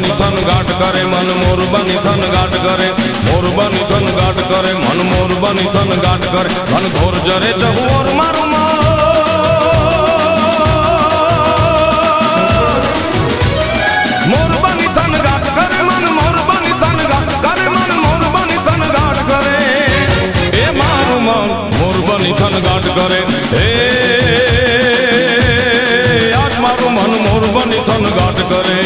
બની થન ગાટ કરે મન મોર બની થન ગાટ કરે મોર બની થન ગાટ કરે મન મોર બની થન ગાટ કરે મન ઘોર જરે ચહુર મારું મોર બની થન ગાટ કરે મન મોર બની થન ગાટ કરે મન મોર બની થન ગાટ કરે એ મારું મન મોર બની થન ગાટ કરે એ આજ મારું મન મોર બની થન ગાટ કરે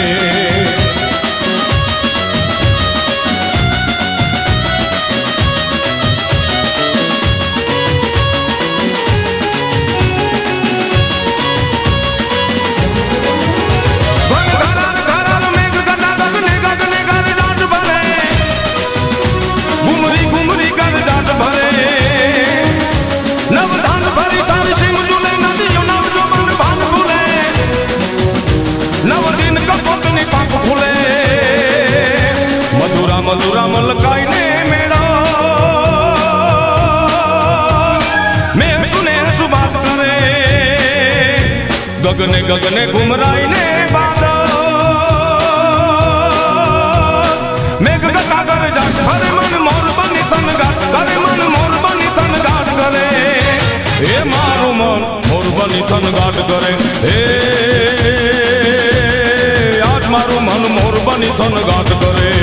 મધુરા મલકાઈને મેળા મેં સુને સુબાત કરે ગગને ગગને ઘુમરાઈને બાદલ મેઘ ગટાગર જાટ કરે મન મોર બની થન ગાટ કરે મન મોર બની થન ગાટ કરે એ મારું મન મોર બની થન ગાટ કરે એ આજ મારું મન મોર બની થન ગાટ કરે